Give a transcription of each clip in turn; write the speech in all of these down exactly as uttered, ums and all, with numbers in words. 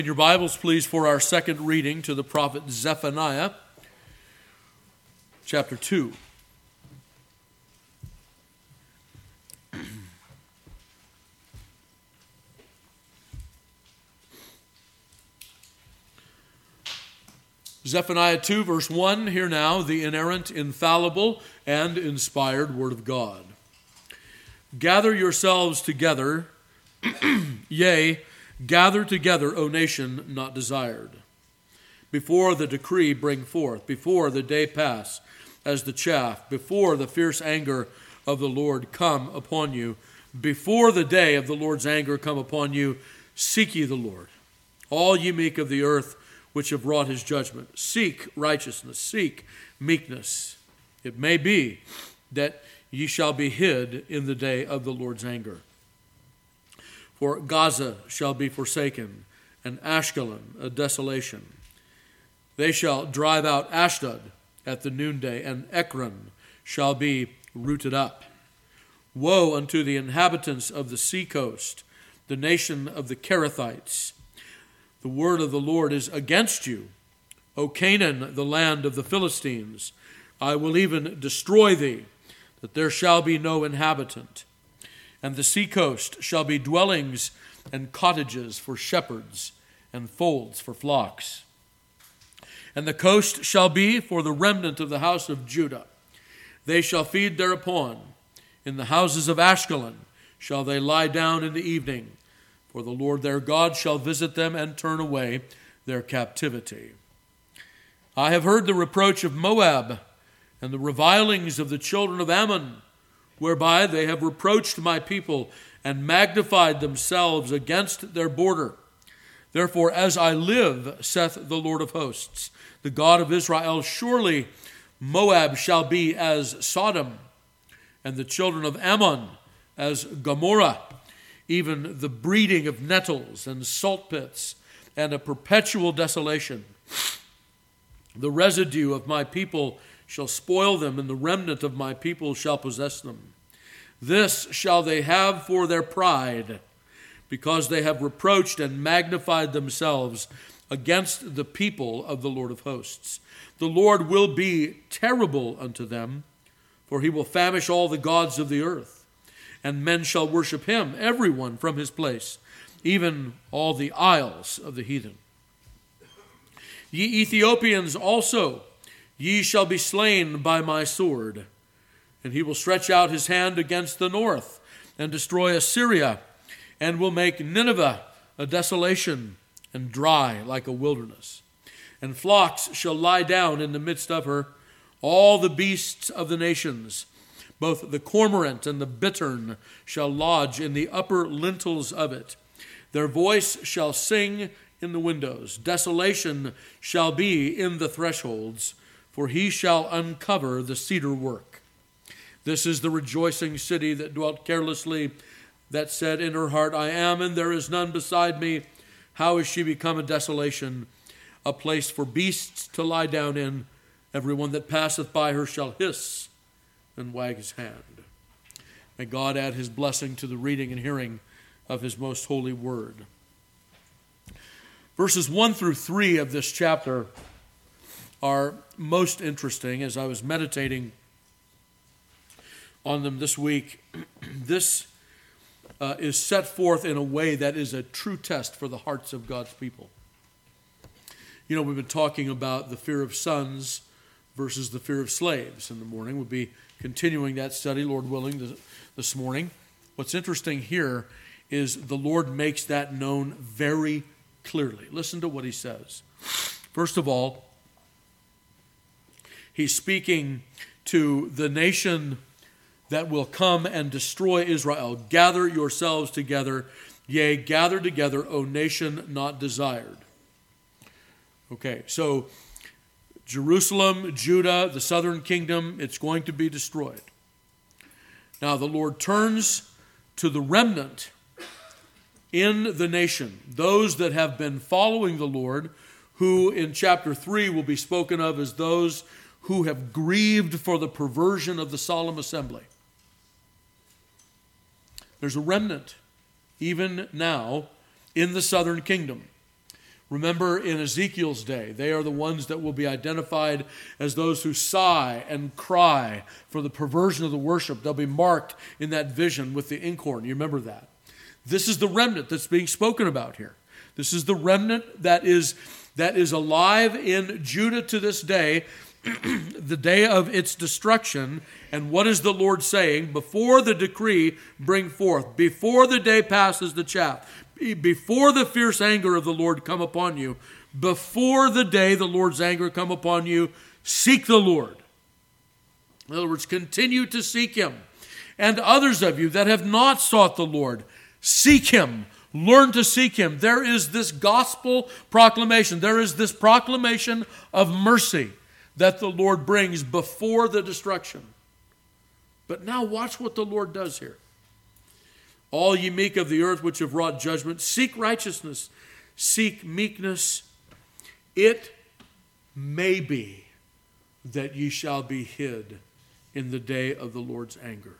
In your Bibles, please, for our second reading to the prophet Zephaniah, chapter two. Zephaniah two, verse one, hear now the inerrant, infallible, and inspired word of God. Gather yourselves together, yea, gather together, O nation not desired. Before the decree bring forth, before the day pass as the chaff, before the fierce anger of the Lord come upon you, before the day of the Lord's anger come upon you, seek ye the Lord. All ye meek of the earth, which have wrought his judgment, seek righteousness, seek meekness. It may be that ye shall be hid in the day of the Lord's anger. For Gaza shall be forsaken, and Ashkelon a desolation. They shall drive out Ashdod at the noonday, and Ekron shall be rooted up. Woe unto the inhabitants of the seacoast, the nation of the Kerethites. The word of the Lord is against you, O Canaan, the land of the Philistines. I will even destroy thee, that there shall be no inhabitant. And the seacoast shall be dwellings and cottages for shepherds, and folds for flocks. And the coast shall be for the remnant of the house of Judah. They shall feed thereupon. In the houses of Ashkelon shall they lie down in the evening. For the Lord their God shall visit them and turn away their captivity. I have heard the reproach of Moab and the revilings of the children of Ammon, whereby they have reproached my people and magnified themselves against their border. Therefore, as I live, saith the Lord of hosts, the God of Israel, surely Moab shall be as Sodom, and the children of Ammon as Gomorrah, even the breeding of nettles and salt pits, and a perpetual desolation. The residue of my people shall spoil them, and the remnant of my people shall possess them. This shall they have for their pride, because they have reproached and magnified themselves against the people of the Lord of hosts. The Lord will be terrible unto them, for he will famish all the gods of the earth, and men shall worship him, everyone from his place, even all the isles of the heathen. Ye Ethiopians also, ye shall be slain by my sword. And he will stretch out his hand against the north, and destroy Assyria, and will make Nineveh a desolation, and dry like a wilderness. And flocks shall lie down in the midst of her, all the beasts of the nations. Both the cormorant and the bittern shall lodge in the upper lintels of it. Their voice shall sing in the windows. Desolation shall be in the thresholds, for he shall uncover the cedar work. This is the rejoicing city that dwelt carelessly, that said in her heart, I am, and there is none beside me. How is she become a desolation, a place for beasts to lie down in? Everyone that passeth by her shall hiss and wag his hand. May God add his blessing to the reading and hearing of his most holy word. Verses one through three of this chapter are most interesting. As I was meditating on them this week, this uh, is set forth in a way that is a true test for the hearts of God's people. You know, we've been talking about the fear of sons versus the fear of slaves in the morning. We'll be continuing that study, Lord willing, this, this morning. What's interesting here is the Lord makes that known very clearly. Listen to what he says. First of all, he's speaking to the nation that will come and destroy Israel. Gather yourselves together, yea, gather together, O nation not desired. Okay, so Jerusalem, Judah, the southern kingdom, it's going to be destroyed. Now the Lord turns to the remnant in the nation, those that have been following the Lord, who in chapter three will be spoken of as those who have grieved for the perversion of the solemn assembly. There's a remnant, even now, in the southern kingdom. Remember in Ezekiel's day, they are the ones that will be identified as those who sigh and cry for the perversion of the worship. They'll be marked in that vision with the inkhorn. You remember that. This is the remnant that's being spoken about here. This is the remnant that is, that is alive in Judah to this day, the day of its destruction. And what is the Lord saying? Before the decree bring forth, before the day passes the chaff, before the fierce anger of the Lord come upon you, before the day the Lord's anger come upon you, seek the Lord. In other words, continue to seek him. And others of you that have not sought the Lord, seek him. Learn to seek him. There is this gospel proclamation. There is this proclamation of mercy that the Lord brings before the destruction. But now watch what the Lord does here. All ye meek of the earth which have wrought judgment, seek righteousness, seek meekness. It may be that ye shall be hid in the day of the Lord's anger.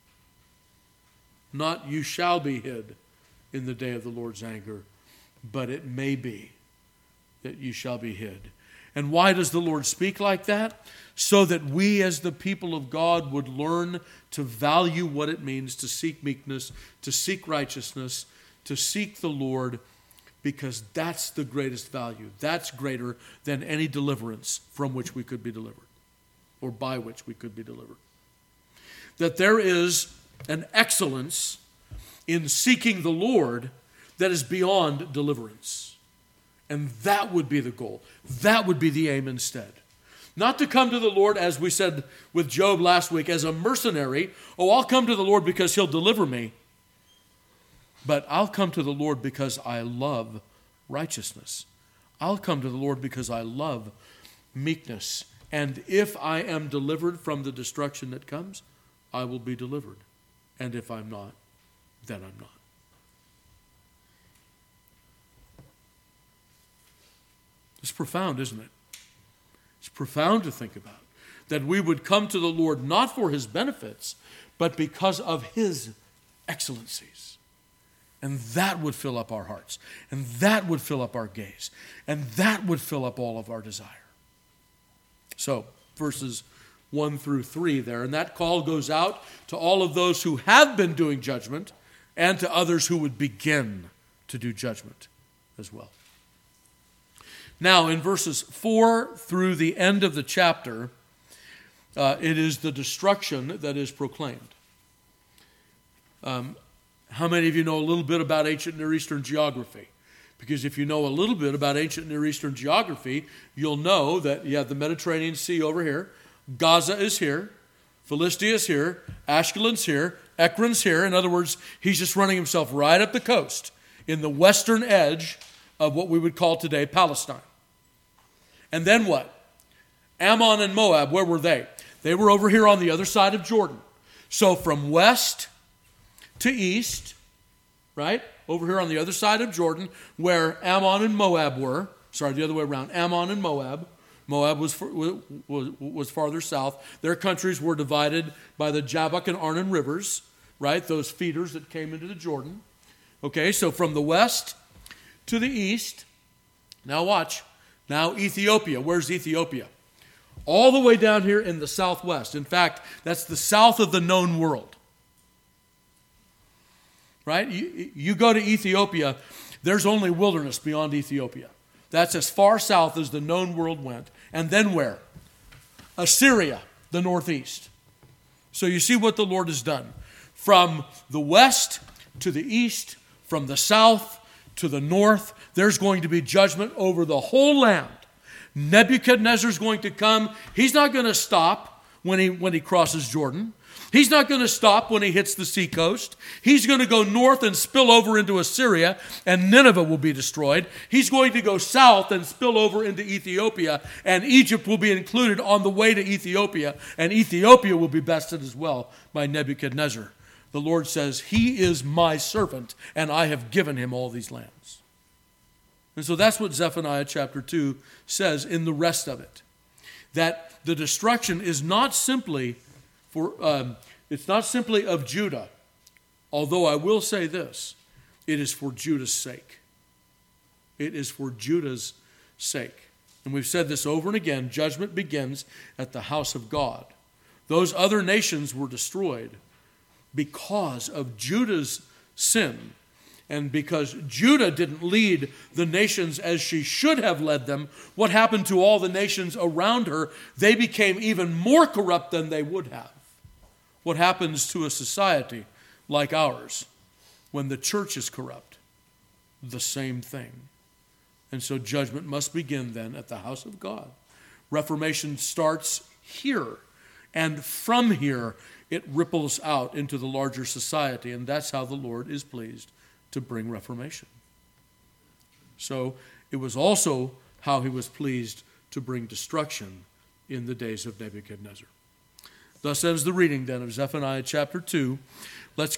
Not you shall be hid in the day of the Lord's anger, but it may be that you shall be hid. And why does the Lord speak like that? So that we as the people of God would learn to value what it means to seek meekness, to seek righteousness, to seek the Lord, because that's the greatest value. That's greater than any deliverance from which we could be delivered, or by which we could be delivered. That there is an excellence in seeking the Lord that is beyond deliverance. And that would be the goal. That would be the aim instead. Not to come to the Lord, as we said with Job last week, as a mercenary. Oh, I'll come to the Lord because he'll deliver me. But I'll come to the Lord because I love righteousness. I'll come to the Lord because I love meekness. And if I am delivered from the destruction that comes, I will be delivered. And if I'm not, then I'm not. It's profound, isn't it? It's profound to think about. That we would come to the Lord not for his benefits, but because of his excellencies. And that would fill up our hearts. And that would fill up our gaze. And that would fill up all of our desire. So, verses one through three there. And that call goes out to all of those who have been doing judgment and to others who would begin to do judgment as well. Now, in verses four through the end of the chapter, uh, it is the destruction that is proclaimed. Um, how many of you know a little bit about ancient Near Eastern geography? Because if you know a little bit about ancient Near Eastern geography, you'll know that you have the Mediterranean Sea over here, Gaza is here, Philistia is here, Ashkelon's here, Ekron's here. In other words, he's just running himself right up the coast in the western edge of what we would call today Palestine. And then what? Ammon and Moab, where were they? They were over here on the other side of Jordan. So from west to east, right? Over here on the other side of Jordan, where Ammon and Moab were. Sorry, the other way around. Ammon and Moab. Moab was, was, was farther south. Their countries were divided by the Jabbok and Arnon rivers, right? Those feeders that came into the Jordan. Okay, so from the west to the east. Now watch. Now Ethiopia. Where's Ethiopia? All the way down here in the southwest. In fact, that's the south of the known world. Right? You, you go to Ethiopia, there's only wilderness beyond Ethiopia. That's as far south as the known world went. And then where? Assyria, the northeast. So you see what the Lord has done. From the west to the east, from the south to the north, there's going to be judgment over the whole land. Nebuchadnezzar's going to come. He's not going to stop when he, when he crosses Jordan. He's not going to stop when he hits the seacoast. He's going to go north and spill over into Assyria, and Nineveh will be destroyed. He's going to go south and spill over into Ethiopia, and Egypt will be included on the way to Ethiopia, and Ethiopia will be bested as well by Nebuchadnezzar. The Lord says, he is my servant, and I have given him all these lands. And so that's what Zephaniah chapter two says in the rest of it. That the destruction is not simply for um, it's not simply of Judah, although I will say this, it is for Judah's sake. It is for Judah's sake. And we've said this over and again, judgment begins at the house of God. Those other nations were destroyed because of Judah's sin. And because Judah didn't lead the nations as she should have led them, what happened to all the nations around her? They became even more corrupt than they would have. What happens to a society like ours when the church is corrupt? The same thing. And so judgment must begin then at the house of God. Reformation starts here. And from here, it ripples out into the larger society. And that's how the Lord is pleased to bring reformation. So it was also how he was pleased to bring destruction in the days of Nebuchadnezzar. Thus ends the reading then of Zephaniah chapter two. Let's